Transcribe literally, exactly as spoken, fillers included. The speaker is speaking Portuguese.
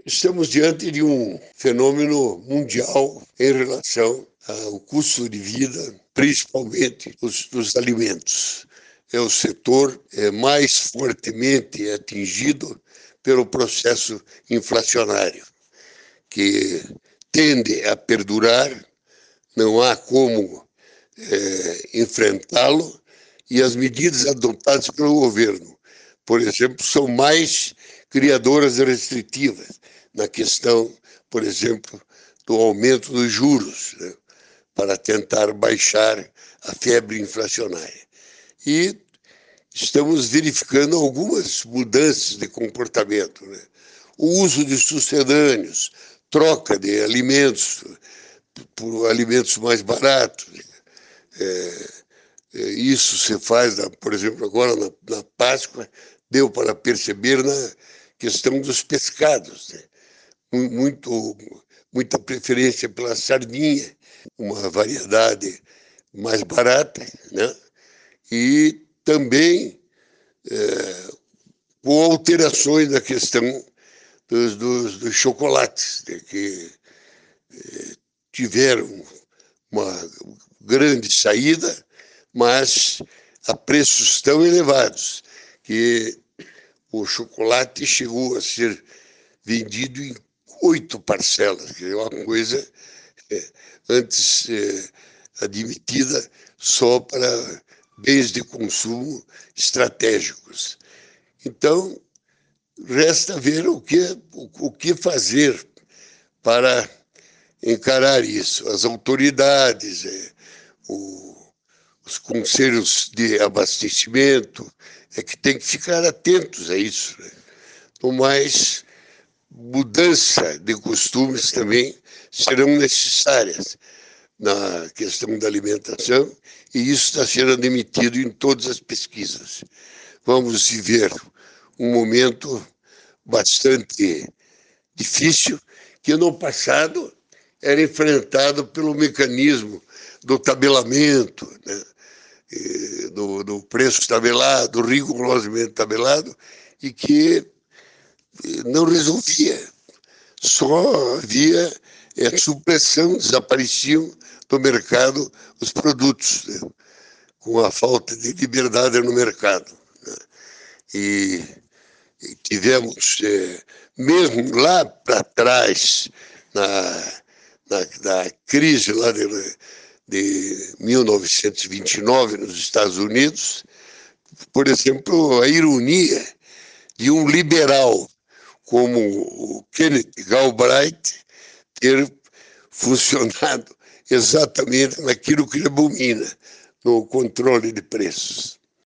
Estamos diante de um fenômeno mundial em relação ao custo de vida, principalmente os, dos alimentos. É o setor é, mais fortemente atingido pelo processo inflacionário, que tende a perdurar, não há como é, enfrentá-lo, e as medidas adotadas pelo governo, por exemplo, são mais criadoras restritivas na questão, por exemplo, do aumento dos juros, né, para tentar baixar a febre inflacionária. E estamos verificando algumas mudanças de comportamento, né? O uso de sucedâneos, troca de alimentos por alimentos mais baratos. É, é, isso se faz, por exemplo, agora na, na Páscoa, deu para perceber na questão dos pescados, né? Muito, muita preferência pela sardinha, uma variedade mais barata, né? E também é, com alterações na questão dos, dos, dos chocolates, né, que é, tiveram uma grande saída, mas a preços tão elevados que o chocolate chegou a ser vendido em oito parcelas, que é uma coisa é, antes é, admitida só para bens de consumo estratégicos. Então, resta ver o que, o, o que fazer para encarar isso. As autoridades, é, o, os conselhos de abastecimento, é que tem que ficar atentos a isso, né? No mais, mudança de costumes também serão necessárias na questão da alimentação, e isso está sendo admitido em todas as pesquisas. Vamos viver um momento bastante difícil, que no passado era enfrentado pelo mecanismo do tabelamento, né? do, do preço tabelado, rigorosamente tabelado, e que não resolvia. Só havia é, supressão, desapareciam do mercado os produtos, né, com a falta de liberdade no mercado, né? E, e tivemos, é, mesmo lá para trás, na, na, na crise lá de, de mil novecentos e vinte e nove nos Estados Unidos, por exemplo, a ironia de um liberal como o Kenneth Galbraith ter funcionado exatamente naquilo que ele abomina, no controle de preços.